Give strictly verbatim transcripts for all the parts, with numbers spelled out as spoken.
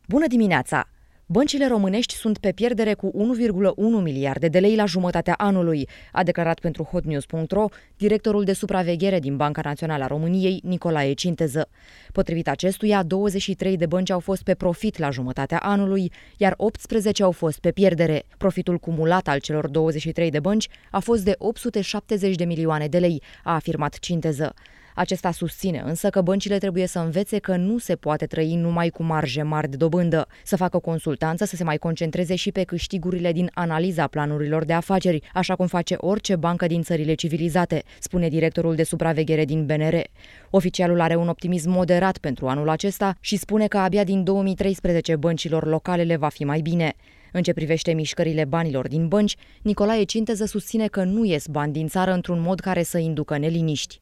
Bună dimineața! Băncile românești sunt pe pierdere cu unu virgulă unu miliarde de lei la jumătatea anului, a declarat pentru hotnews punct ro directorul de supraveghere din Banca Națională a României, Nicolae Cinteză. Potrivit acestuia, douăzeci și trei de bănci au fost pe profit la jumătatea anului, iar optsprezece au fost pe pierdere. Profitul cumulat al celor douăzeci și trei de bănci a fost de opt sute șaptezeci de milioane de lei, a afirmat Cinteză. Acesta susține însă că băncile trebuie să învețe că nu se poate trăi numai cu marje mari de dobândă, să facă consultanță, să se mai concentreze și pe câștigurile din analiza planurilor de afaceri, așa cum face orice bancă din țările civilizate, spune directorul de supraveghere din B N R. Oficialul are un optimism moderat pentru anul acesta și spune că abia din două mii treisprezece băncilor locale le va fi mai bine. În ce privește mișcările banilor din bănci, Nicolae Cinteză susține că nu ies bani din țară într-un mod care să inducă neliniști.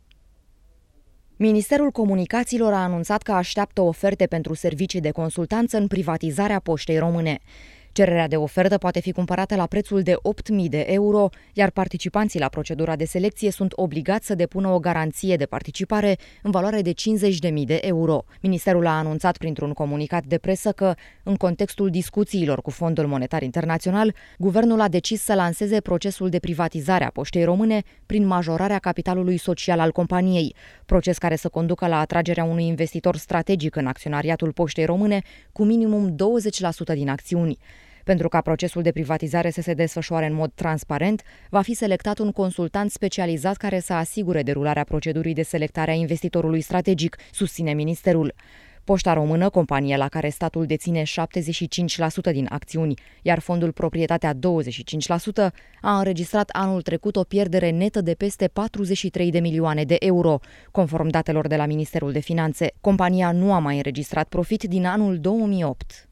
Ministerul Comunicațiilor a anunțat că așteaptă oferte pentru servicii de consultanță în privatizarea Poștei Române. Cererea de ofertă poate fi cumpărată la prețul de opt mii de euro, iar participanții la procedura de selecție sunt obligați să depună o garanție de participare în valoare de cincizeci de mii de euro. Ministerul a anunțat printr-un comunicat de presă că, în contextul discuțiilor cu Fondul Monetar Internațional, guvernul a decis să lanseze procesul de privatizare a Poștei Române prin majorarea capitalului social al companiei, proces care să conducă la atragerea unui investitor strategic în acționariatul Poștei Române cu minimum douăzeci la sută din acțiuni. Pentru ca procesul de privatizare să se desfășoare în mod transparent, va fi selectat un consultant specializat care să asigure derularea procedurii de selectare a investitorului strategic, susține ministerul. Poșta Română, companie la care statul deține șaptezeci și cinci la sută din acțiuni, iar fondul Proprietatea douăzeci și cinci la sută, a înregistrat anul trecut o pierdere netă de peste patruzeci și trei de milioane de euro, conform datelor de la Ministerul de Finanțe. Compania nu a mai înregistrat profit din anul două mii opt.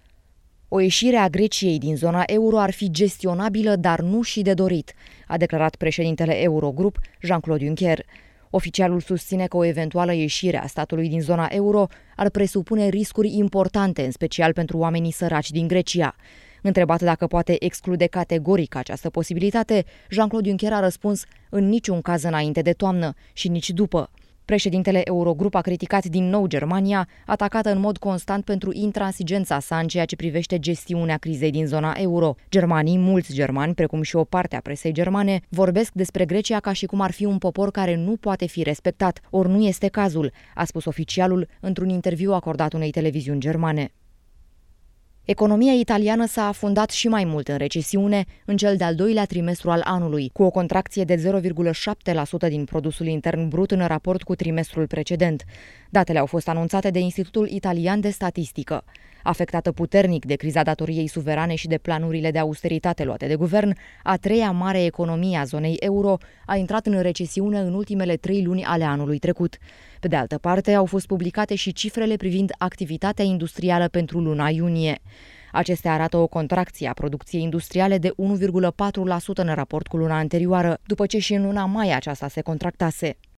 O ieșire a Greciei din zona euro ar fi gestionabilă, dar nu și de dorit, a declarat președintele Eurogrup, Jean-Claude Juncker. Oficialul susține că o eventuală ieșire a statului din zona euro ar presupune riscuri importante, în special pentru oamenii săraci din Grecia. Întrebat dacă poate exclude categoric această posibilitate, Jean-Claude Juncker a răspuns: în niciun caz înainte de toamnă și nici după. Președintele Eurogrup a criticat din nou Germania, atacată în mod constant pentru intransigența sa în ceea ce privește gestiunea crizei din zona euro. Germanii, mulți germani, precum și o parte a presei germane, vorbesc despre Grecia ca și cum ar fi un popor care nu poate fi respectat, ori nu este cazul, a spus oficialul într-un interviu acordat unei televiziuni germane. Economia italiană s-a afundat și mai mult în recesiune în cel de-al doilea trimestru al anului, cu o contracție de zero virgulă șapte la sută din produsul intern brut în raport cu trimestrul precedent. Datele au fost anunțate de Institutul Italian de Statistică. Afectată puternic de criza datoriei suverane și de planurile de austeritate luate de guvern, a treia mare economie a zonei euro a intrat în recesiune în ultimele trei luni ale anului trecut. Pe de altă parte, au fost publicate și cifrele privind activitatea industrială pentru luna iunie. Acestea arată o contracție a producției industriale de unu virgulă patru la sută în raport cu luna anterioară, după ce și în luna mai aceasta se contractase.